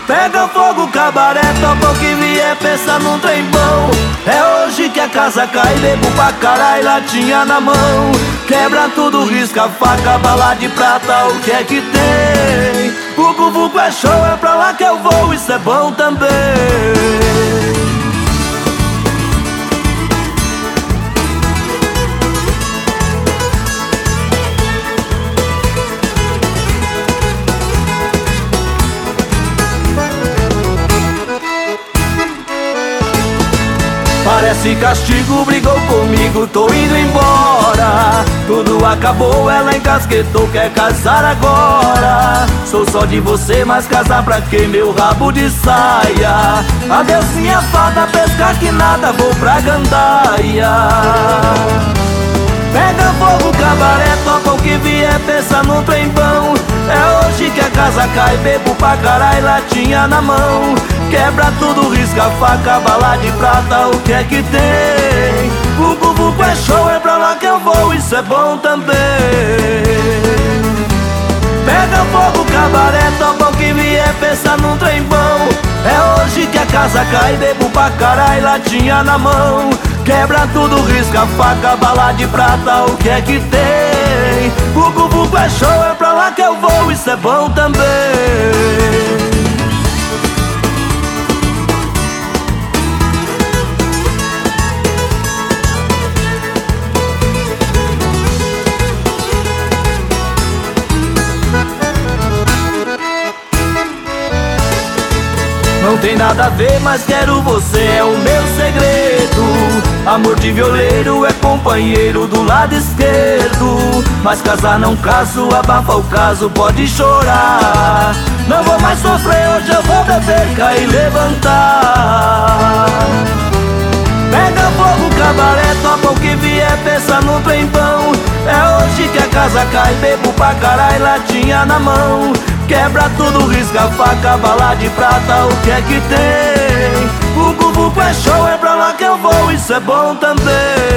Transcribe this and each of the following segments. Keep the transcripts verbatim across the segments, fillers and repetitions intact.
Pega fogo, cabaré, topa o que vier, pensa num trem bom. É hoje que a casa cai, bebo pra caralho, latinha na mão. Quebra tudo, risca a faca, bala de prata, o que é que tem? Vucu vucu é show, é pra lá que eu vou, isso é bom também. Parece castigo, brigou comigo, tô indo embora. Tudo acabou, ela encasquetou, quer casar agora. Sou só de você, mas casar pra quê? Meu rabo de saia. Adeus minha fada, pescar que nada, vou pra gandaia. Pega fogo, cabaré, topa o que vier, pensa num trem bom. É hoje que a casa cai, bebo pra caralho, latinha na mão. Quebra tudo, risca a faca, bala de prata, o que é que tem? Vucu vucu é show, é pra lá que eu vou, isso é bom também. Pega fogo, cabaré, topa o que vier, pensa num trem bom. É hoje que a casa cai, bebo pra caralho, latinha na mão. Quebra tudo, risca a faca, bala de prata, o que é que tem? Vucu vucu é show, é pra lá que eu vou, isso é bom também. Não tem nada a ver, mas quero você, é o meu segredo. Amor de violeiro é companheiro do lado esquerdo. Mas casar não caso, abafa o caso, pode chorar. Não vou mais sofrer, hoje eu vou beber, cair e levantar. Pega fogo, cabaré, topa o que vier, pensa num trem bom. É hoje que a casa cai, bebo pra caralho, latinha na mão. Quebra tudo, risca a faca, bala de prata, o que é que tem? Vucu vucu é show, é pra lá que eu vou, isso é bom também.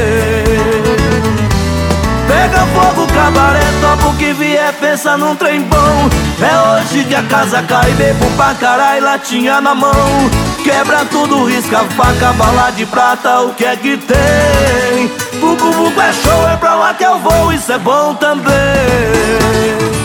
Pega fogo, cabaré, topa o que vier, pensa num trem bom. É hoje que a casa cai, bebo pra caralho, latinha na mão. Quebra tudo, risca a faca, bala de prata, o que é que tem? Vucu vucu é show, é pra lá que eu vou, isso é bom também.